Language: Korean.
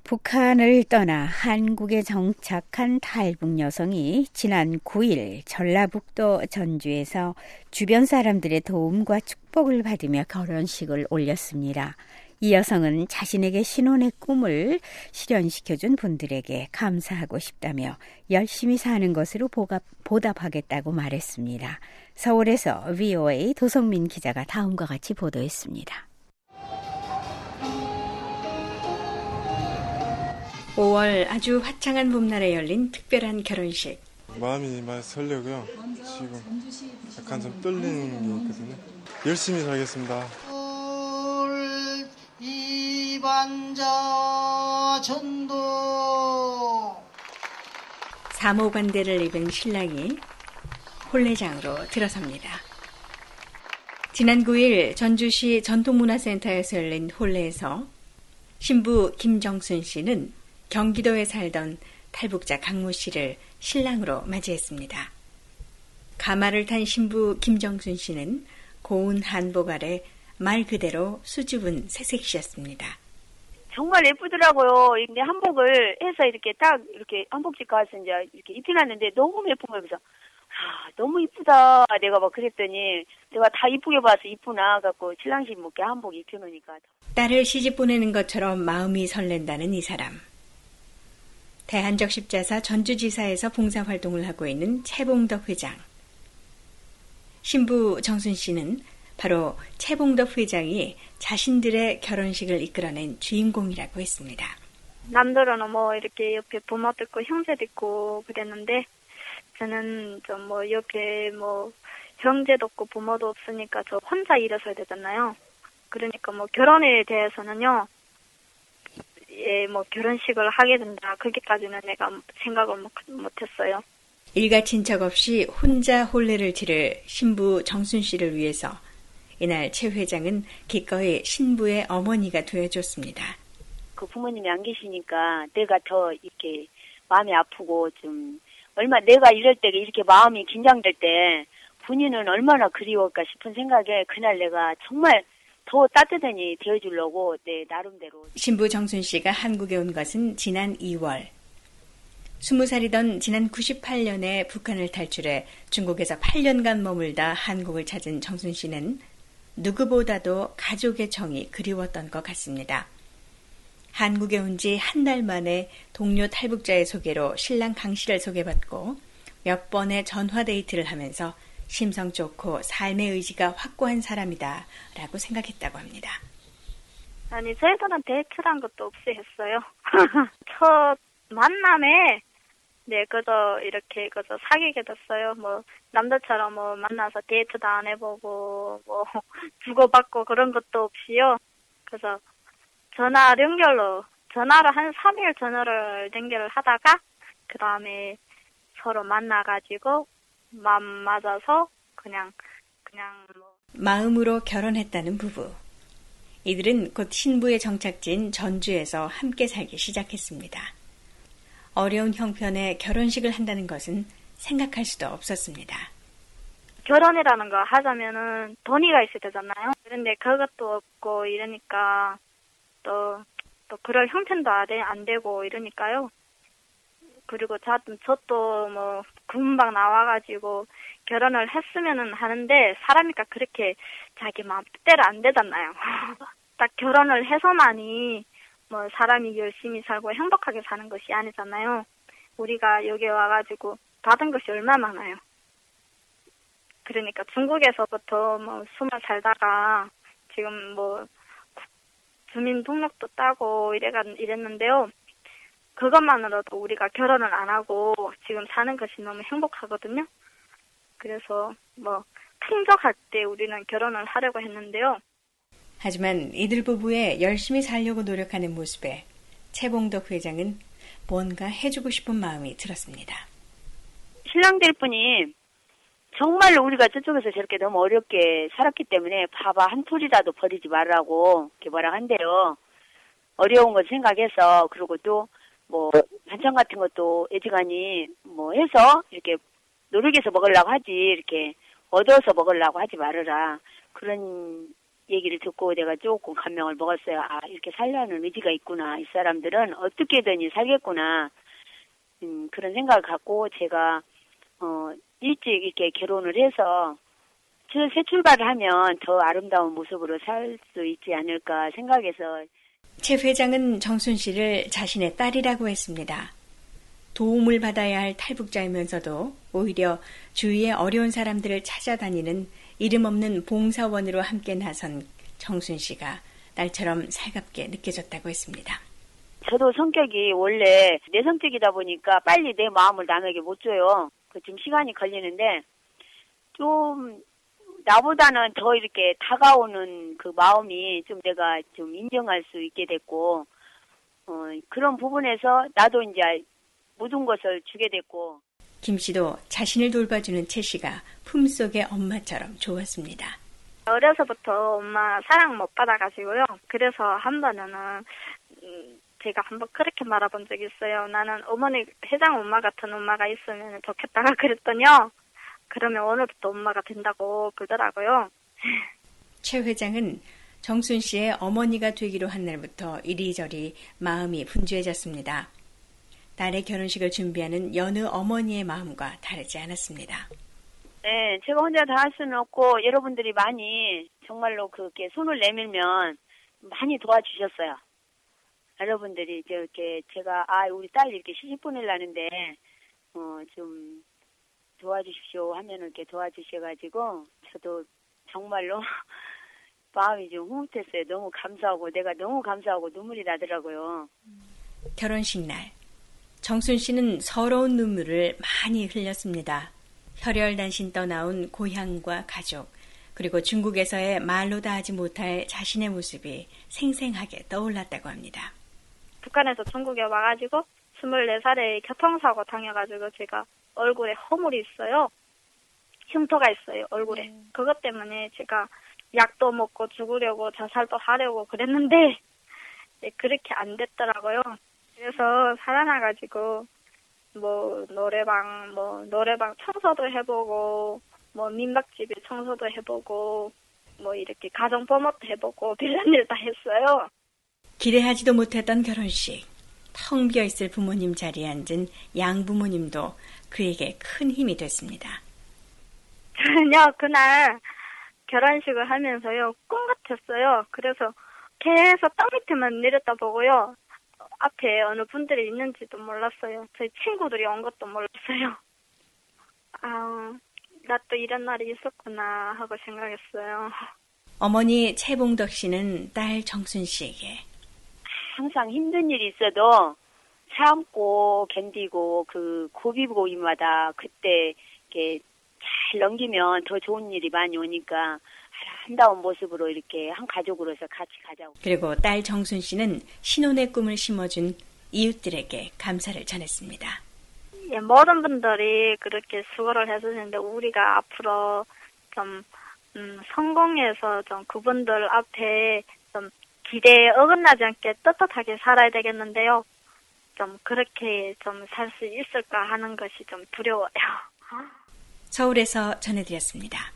북한을 떠나 한국에 정착한 탈북 여성이 지난 9일 전라북도 전주에서 주변 사람들의 도움과 축복을 받으며 결혼식을 올렸습니다. 이 여성은 자신에게 신혼의 꿈을 실현시켜준 분들에게 감사하고 싶다며 열심히 사는 것으로 보답하겠다고 말했습니다. 서울에서 VOA 도성민 기자가 다음과 같이 보도했습니다. 5월 아주 화창한 봄날에 열린 특별한 결혼식. 마음이 많이 설레고요. 지금 약간 좀 떨리는 게 있거든요. 열심히 살겠습니다. 이반자 전도 사모관대를 입은 신랑이 혼례장으로 들어섭니다. 지난 9일 전주시 전통문화센터에서 열린 혼례에서 신부 김정순 씨는 경기도에 살던 탈북자 강모 씨를 신랑으로 맞이했습니다. 가마를 탄 신부 김정순 씨는 고운 한복 아래 말 그대로 수줍은 새색시였습니다. 정말 예쁘더라고요. 근데 한복을 해서 이렇게 딱 이렇게 한복집 가서 이제 이렇게 입혀놨는데 너무 예쁜 거예요. 그래서 너무 이쁘다. 내가 막 그랬더니 내가 다 이쁘게 봐서 이쁘나 갖고 신랑집 먹게 한복 입혀놓으니까. 딸을 시집 보내는 것처럼 마음이 설렌다는 이 사람. 대한적십자사 전주지사에서 봉사활동을 하고 있는 최봉덕 회장. 신부 정순 씨는 바로 최봉덕 회장이 자신들의 결혼식을 이끌어낸 주인공이라고 했습니다. 남들은 뭐 이렇게 옆에 부모도 있고 형제도 있고 그랬는데 저는 좀 뭐 옆에 뭐 형제도 없고 부모도 없으니까 저 혼자 일어서야 되잖아요. 그러니까 뭐 결혼에 대해서는요. 예, 뭐 결혼식을 하게 된다. 그게까지는 내가 생각을 못했어요. 일가 친척 없이 혼자 혼례를 치를 신부 정순 씨를 위해서 이날 최 회장은 기꺼이 신부의 어머니가 되어줬습니다. 그 부모님이 안 계시니까 내가 더 이렇게 마음이 아프고 좀 내가 이럴 때 이렇게 마음이 긴장될 때 본인은 얼마나 그리울까 싶은 생각에 그날 내가 정말 더 따뜻하니 되어주려고 내 나름대로. 신부 정순 씨가 한국에 온 것은 지난 2월. 20살이던 지난 98년에 북한을 탈출해 중국에서 8년간 머물다 한국을 찾은 정순 씨는 누구보다도 가족의 정이 그리웠던 것 같습니다. 한국에 온 지 한 달 만에 동료 탈북자의 소개로 신랑 강 씨를 소개받고 몇 번의 전화 데이트를 하면서 심성 좋고 삶의 의지가 확고한 사람이다 라고 생각했다고 합니다. 아니 저희들은 데이트란 것도 없이 했어요. 첫 만남에 그저 이렇게 사귀게 됐어요. 뭐 남자처럼 뭐 만나서 데이트도 안 해보고 뭐 주고받고 그런 것도 없이요. 그래서 전화로 한 3일 전화를 연결을 하다가 그 다음에 서로 만나가지고 마음 맞아서 그냥 뭐 마음으로 결혼했다는 부부. 이들은 곧 신부의 정착지인 전주에서 함께 살기 시작했습니다. 어려운 형편에 결혼식을 한다는 것은 생각할 수도 없었습니다. 결혼이라는 거 하자면은 돈이가 있어야 되잖아요. 그런데 그것도 없고 이러니까 또 그럴 형편도 안 되고 이러니까요. 그리고 저도 뭐 금방 나와가지고 결혼을 했으면은 하는데 사람이니까 그렇게 자기 마음대로 안 되잖아요. 딱 결혼을 해서만이 뭐 사람이 열심히 살고 행복하게 사는 것이 아니잖아요. 우리가 여기 와가지고 받은 것이 얼마나 많아요. 그러니까 중국에서부터 뭐 20 살다가 지금 뭐 주민등록도 따고 이랬는데요. 그것만으로도 우리가 결혼을 안 하고 지금 사는 것이 너무 행복하거든요. 그래서 뭐 풍족할 때 우리는 결혼을 하려고 했는데요. 하지만 이들 부부의 열심히 살려고 노력하는 모습에 최봉덕 회장은 뭔가 해주고 싶은 마음이 들었습니다. 신랑될 분이 정말로 우리가 저쪽에서 저렇게 너무 어렵게 살았기 때문에 밥 한 풀이라도 버리지 말라고 이렇게 뭐라 한대요. 어려운 걸 생각해서 그리고 또 뭐 반찬 같은 것도 애지간히 뭐 해서 이렇게 노력해서 먹으려고 하지 이렇게 얻어서 먹으려고 하지 말아라. 그런 얘기를 듣고 내가 조금 감명을 먹었어요. 아, 이렇게 살려는 의지가 있구나. 이 사람들은 어떻게든 살겠구나. 그런 생각을 갖고 제가 일찍 이렇게 결혼을 해서 새 출발을 하면 더 아름다운 모습으로 살 수 있지 않을까 생각해서. 최 회장은 정순 씨를 자신의 딸이라고 했습니다. 도움을 받아야 할 탈북자이면서도 오히려 주위의 어려운 사람들을 찾아다니는 이름 없는 봉사원으로 함께 나선 정순 씨가 딸처럼 살갑게 느껴졌다고 했습니다. 저도 성격이 원래 내성적이다 보니까 빨리 내 마음을 남에게 못 줘요. 좀 시간이 걸리는데 좀 나보다는 더 이렇게 다가오는 그 마음이 좀 내가 좀 인정할 수 있게 됐고 그런 부분에서 나도 이제 모든 것을 주게 됐고. 김 씨도 자신을 돌봐주는 채 씨가 품속의 엄마처럼 좋았습니다. 어려서부터 엄마 사랑 못 받아가지고요. 그래서 한 번은 제가 한번 그렇게 말해본 적이 있어요. 나는 어머니 회장 엄마 같은 엄마가 있으면 좋겠다가 그랬더니요. 그러면 오늘부터 엄마가 된다고 그러더라고요. 최 회장은 정순 씨의 어머니가 되기로 한 날부터 이리저리 마음이 분주해졌습니다. 딸의 결혼식을 준비하는 여느 어머니의 마음과 다르지 않았습니다. 네, 제가 혼자 다 할 수는 없고 여러분들이 많이 정말로 그렇게 손을 내밀면 많이 도와주셨어요. 여러분들이 이렇게 제가 우리 딸 이렇게 시집 보내려는데 좀 도와주십시오 하면 이렇게 도와주셔가지고 저도 정말로 마음이 좀 흐뭇했어요. 너무 감사하고 내가 너무 감사하고 눈물이 나더라고요. 결혼식 날 정순 씨는 서러운 눈물을 많이 흘렸습니다. 혈혈단신 떠나온 고향과 가족, 그리고 중국에서의 말로 다 하지 못할 자신의 모습이 생생하게 떠올랐다고 합니다. 북한에서 중국에 와가지고 24살에 교통사고 당해가지고 제가 얼굴에 허물이 있어요. 흉터가 있어요, 얼굴에. 그것 때문에 제가 약도 먹고 죽으려고 자살도 하려고 그랬는데 그렇게 안 됐더라고요. 그래서 살아나가지고 노래방 청소도 해보고 민박집에 청소도 해보고 이렇게 가정 pomo도 해보고 별난 일 다 했어요. 기대하지도 못했던 결혼식. 텅 비어있을 부모님 자리에 앉은 양부모님도 그에게 큰 힘이 됐습니다. 저는요, 그날 결혼식을 하면서요, 꿈 같았어요. 그래서 계속 땅 밑에만 내렸다보고요. 앞에 어느 분들이 있는지도 몰랐어요. 저희 친구들이 온 것도 몰랐어요. 나 또 이런 날이 있었구나 하고 생각했어요. 어머니 최봉덕 씨는 딸 정순 씨에게 항상 힘든 일이 있어도 참고 견디고 그 고비고비마다 그때 이렇게 잘 넘기면 더 좋은 일이 많이 오니까 아름다운 모습으로 이렇게 한 가족으로서 같이 가자고. 그리고 딸 정순 씨는 신혼의 꿈을 심어준 이웃들에게 감사를 전했습니다. 예, 모든 분들이 그렇게 수고를 해주시는데 우리가 앞으로 좀 성공해서 좀 그분들 앞에 좀 기대에 어긋나지 않게 떳떳하게 살아야 되겠는데요. 좀 그렇게 좀 살 수 있을까 하는 것이 좀 두려워요. 서울에서 전해드렸습니다.